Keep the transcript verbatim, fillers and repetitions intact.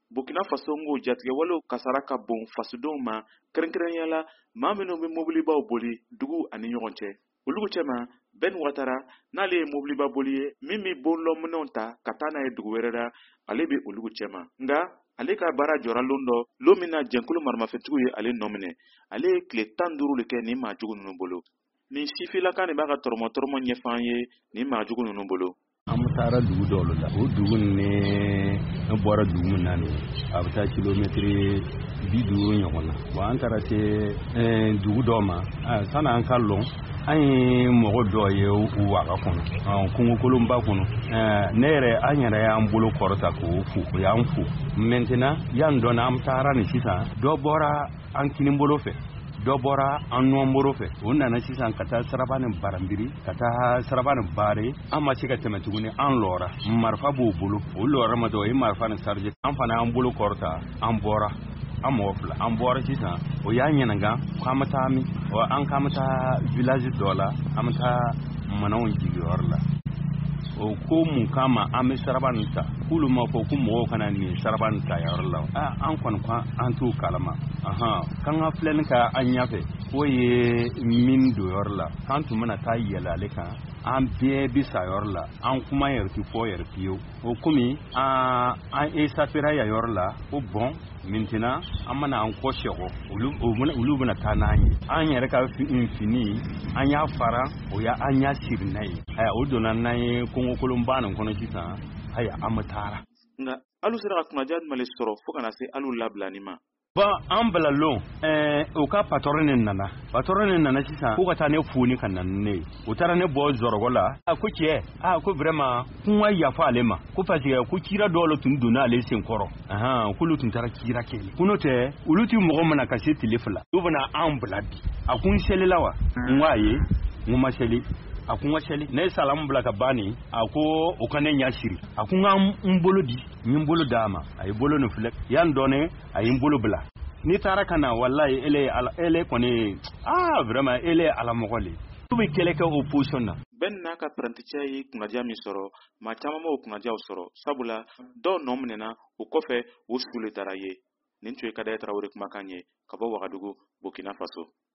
Burkina Faso ngo jatigɛ walew kasara ka bon fasodenw ma kɛrɛnkɛrɛnya la maa minnu bɛ mobilibaw boli dugu ani ɲɔgɔn cɛ. Olu cɛma Ben Watara n'ale ye mobiliba boli ye min bɛ bololɔminɛw ta ka taa n'a ye dugu wɛrɛ la ale bɛ olu cɛma. Nka ale ka baara jɔra lon dɔ lon min na jɛnkulu maramafɛntigiw ye ale nɔ minɛ. Ale ye tile tan duuru de kɛ nin maajugu ninnu bolo. Nin sifilakan de b'a ka tɔrɔmɔ tɔrɔmɔ ɲɛfɔ an ye nin maajugu ninnu bolo. An taara dugu dɔw la o dugu ni an bɔra dugu min na ni a bɛ taa kilomɛtiri bi duuru ɲɔgɔn na bon an taara se dugu dɔw ma sanni an ka lɔn an ye mɔgɔ dɔ ye u waga kɔnɔ kungokolonba kɔnɔ ne yɛrɛ an yɛrɛ y'an bolo kɔrɔta k'o fo o y'an fo maintenant yan dɔn an taara ni sisan dɔ bɔra an kinibolo fɛ dɔ bɔra an nɔnboro fɛ o nana sisan ka taa saraba ni barambiri ka taa saraba ni baare an ma se ka tɛmɛ tuguni an lɔra marifa b'o bolo o lɔra ma dɔ o ye marifa ni sarije an fana an bolo kɔrɔta an bɔra an mɔgɔ fila an bɔra sisan o y'a ɲɛnaga k'an bɛ taa min an k'an bɛ taa village dɔ la an bɛ taa manaw jigiyɔrɔ la o ko mun kama an bɛ saraba nin ta k'olu ma fɔ ko mɔgɔw kana nin saraba nin ta yɔrɔ la an kɔni ko an t'o kalama ahan kan ka filɛni ka an ɲɛfɛ o ye min don yɔrɔ la k'an tun bɛna taa yɛlɛ ale kan an bɛɛ bɛ sa yɔrɔ la an kuma yɛrɛ ti fɔ yɛrɛ fiyewu o komi an an esapera ya yɔrɔ la ko bɔn maintenant an mana an kɔ sɛgɔ olu olu bɛna taa n'an ye an yɛrɛ ka fini an y'a fara o ya an y'a siri n'a ye aya o donna n'an ye kungokolonba nin kɔnɔ sisan aya an bɛ taara nka alu sera ka kunnaja jumɛn sɔrɔ fo kana se alu labilani ma. Bon an balalon eh o ka patron ni nana patron ni nana sisan ko ka taa ne foni ka na ne o taara ne bɔ zɔrɔgɔ la a ko cɛ a ko vraiment kun wa yafa ale ma ko parce que ko kira dɔw tun donna ale sen kɔrɔ ahan kulu tun taara kira kɛ kuno tɛ olu ti mɔgɔ mana ka se tile fila u bɛna an bila bi a kun selila wa n wa ye n ma seli a kun ka seli ne salamu bila ka bani a ko o ka ne ɲa siri a kun ka n bolo di n bolo d'a ma a ye bolo ni filɛ yan dɔɔni a ye n bolo bila ni taara ka na wallahi ele ala ele kɔni ah vraiment ele ala mɔgɔ le tu bɛ kɛlɛ kɛ opposition na. Ben n'a ka pranticɛ ye kunnaja min sɔrɔ maa caman b'o kunnajaw sɔrɔ sabula dɔw nɔ minɛna o kɔfɛ o sule taara ye nin tun ye Kadaye Tarawele kumakan ye ka bɔ Wagadugu Burkina Faso.